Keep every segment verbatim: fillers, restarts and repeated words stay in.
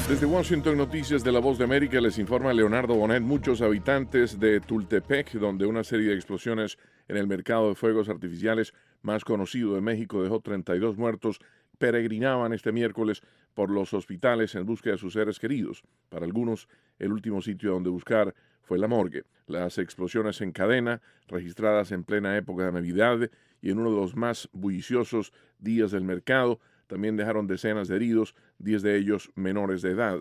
Desde Washington, Noticias de La Voz de América, les informa Leonardo Bonet. Muchos habitantes de Tultepec, donde una serie de explosiones en el mercado de fuegos artificiales más conocido de México dejó treinta y dos muertos, peregrinaban este miércoles por los hospitales en busca de sus seres queridos. Para algunos, el último sitio donde buscar fue la morgue. Las explosiones en cadena, registradas en plena época de Navidad y en uno de los más bulliciosos días del mercado, también dejaron decenas de heridos, diez de ellos menores de edad.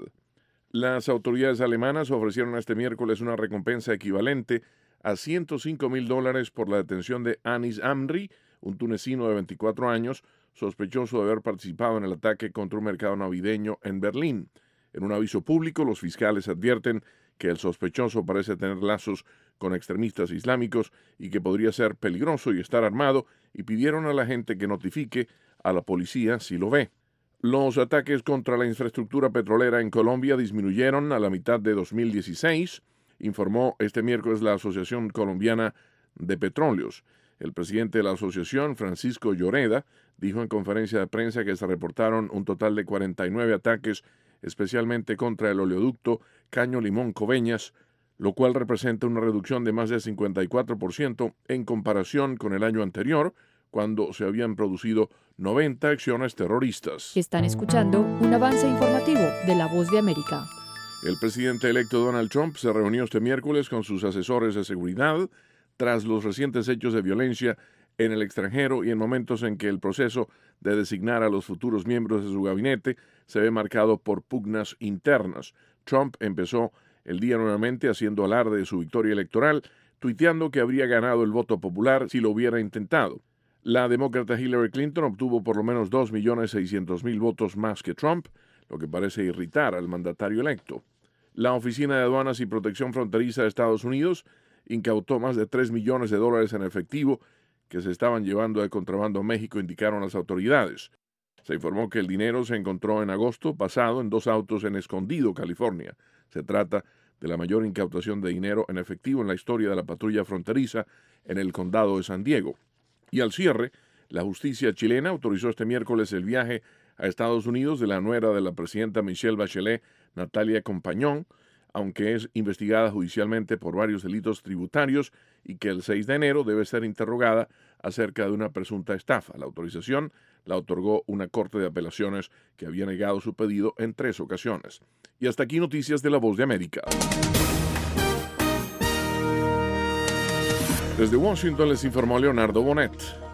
Las autoridades alemanas ofrecieron este miércoles una recompensa equivalente a ciento cinco mil dólares por la detención de Anis Amri, un tunecino de veinticuatro años, sospechoso de haber participado en el ataque contra un mercado navideño en Berlín. En un aviso público, los fiscales advierten que el sospechoso parece tener lazos con extremistas islámicos y que podría ser peligroso y estar armado, y pidieron a la gente que notifique a la policía si lo ve. Los ataques contra la infraestructura petrolera en Colombia disminuyeron a la mitad de dos mil dieciséis, informó este miércoles la Asociación Colombiana de Petróleos. El presidente de la asociación, Francisco Lloreda, dijo en conferencia de prensa que se reportaron un total de cuarenta y nueve ataques, especialmente contra el oleoducto Caño Limón Coveñas, lo cual representa una reducción de más de cincuenta y cuatro por ciento en comparación con el año anterior, cuando se habían producido noventa acciones terroristas. Están escuchando un avance informativo de La Voz de América. El presidente electo Donald Trump se reunió este miércoles con sus asesores de seguridad tras los recientes hechos de violencia en el extranjero y en momentos en que el proceso de designar a los futuros miembros de su gabinete se ve marcado por pugnas internas. Trump empezó el día nuevamente haciendo alarde de su victoria electoral, tuiteando que habría ganado el voto popular si lo hubiera intentado. La demócrata Hillary Clinton obtuvo por lo menos dos millones seiscientos mil votos más que Trump, lo que parece irritar al mandatario electo. La Oficina de Aduanas y Protección Fronteriza de Estados Unidos incautó más de tres millones de dólares en efectivo que se estaban llevando de contrabando a México, indicaron las autoridades. Se informó que el dinero se encontró en agosto pasado en dos autos en Escondido, California. Se trata de la mayor incautación de dinero en efectivo en la historia de la patrulla fronteriza en el condado de San Diego. Y al cierre, la justicia chilena autorizó este miércoles el viaje a Estados Unidos de la nuera de la presidenta Michelle Bachelet, Natalia Compañón, aunque es investigada judicialmente por varios delitos tributarios y que el seis de enero debe ser interrogada acerca de una presunta estafa. La autorización la otorgó una corte de apelaciones que había negado su pedido en tres ocasiones. Y hasta aquí Noticias de La Voz de América. Desde Washington les informó Leonardo Bonet.